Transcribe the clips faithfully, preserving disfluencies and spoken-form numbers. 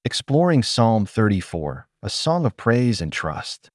Exploring Psalm thirty-four, a song of praise and trust.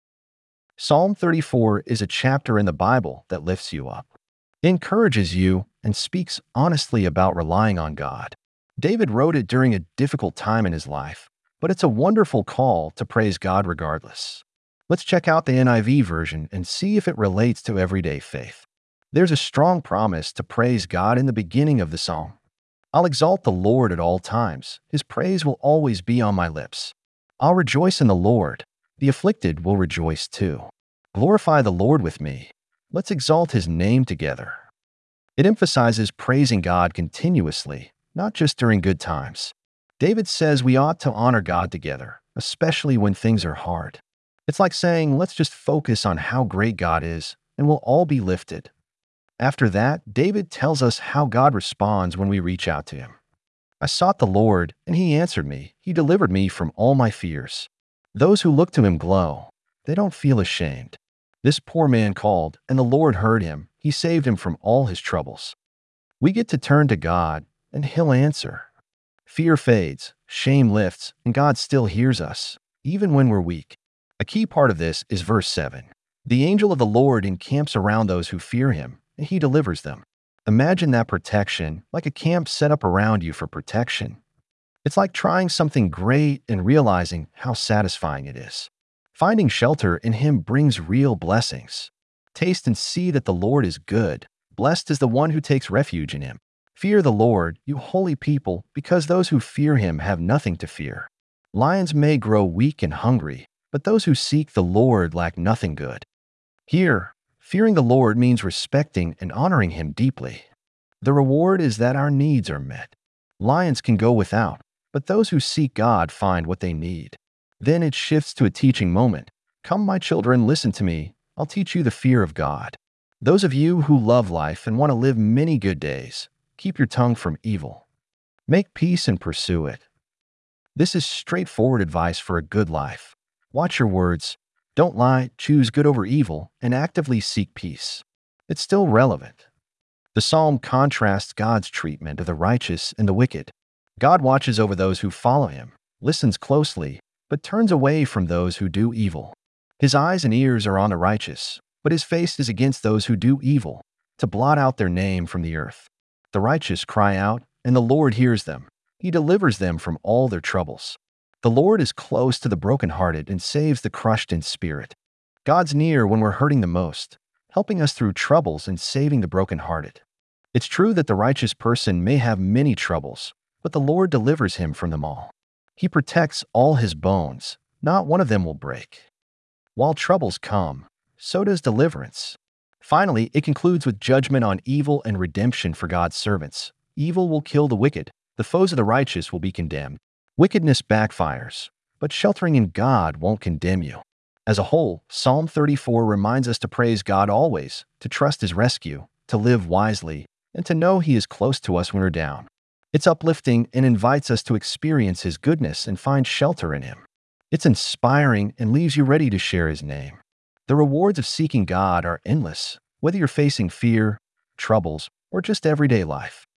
Psalm thirty-four is a chapter in the Bible that lifts you up, encourages you, and speaks honestly about relying on God. David wrote it during a difficult time in his life, but it's a wonderful call to praise God regardless. Let's check out the N I V version and see if it relates to everyday faith. There's a strong promise to praise God in the beginning of the psalm. I'll exalt the Lord at all times. His praise will always be on my lips. I'll rejoice in the Lord. The afflicted will rejoice too. Glorify the Lord with me. Let's exalt his name together. It emphasizes praising God continuously, not just during good times. David says we ought to honor God together, especially when things are hard. It's like saying, let's just focus on how great God is, and we'll all be lifted. After that, David tells us how God responds when we reach out to him. I sought the Lord, and he answered me. He delivered me from all my fears. Those who look to him glow. They don't feel ashamed. This poor man called, and the Lord heard him. He saved him from all his troubles. We get to turn to God, and he'll answer. Fear fades, shame lifts, and God still hears us, even when we're weak. A key part of this is verse seven. The angel of the Lord encamps around those who fear him, and he delivers them. Imagine that protection, like a camp set up around you for protection. It's like trying something great and realizing how satisfying it is. Finding shelter in him brings real blessings. Taste and see that the Lord is good. Blessed is the one who takes refuge in him. Fear the Lord, you holy people, because those who fear him have nothing to fear. Lions may grow weak and hungry, but those who seek the Lord lack nothing good. Here, fearing the Lord means respecting and honoring him deeply. The reward is that our needs are met. Lions can go without, but those who seek God find what they need. Then it shifts to a teaching moment. Come, my children, listen to me. I'll teach you the fear of God. Those of you who love life and want to live many good days, keep your tongue from evil. Make peace and pursue it. This is straightforward advice for a good life. Watch your words. Don't lie, choose good over evil, and actively seek peace. It's still relevant. The psalm contrasts God's treatment of the righteous and the wicked. God watches over those who follow him, listens closely, but turns away from those who do evil. His eyes and ears are on the righteous, but his face is against those who do evil, to blot out their name from the earth. The righteous cry out, and the Lord hears them. He delivers them from all their troubles. The Lord is close to the brokenhearted and saves the crushed in spirit. God's near when we're hurting the most, helping us through troubles and saving the brokenhearted. It's true that the righteous person may have many troubles, but the Lord delivers him from them all. He protects all his bones. Not one of them will break. While troubles come, so does deliverance. Finally, it concludes with judgment on evil and redemption for God's servants. Evil will kill the wicked. The foes of the righteous will be condemned. Wickedness backfires, but sheltering in God won't condemn you. As a whole, Psalm thirty-four reminds us to praise God always, to trust his rescue, to live wisely, and to know he is close to us when we're down. It's uplifting and invites us to experience his goodness and find shelter in him. It's inspiring and leaves you ready to share his name. The rewards of seeking God are endless, whether you're facing fear, troubles, or just everyday life.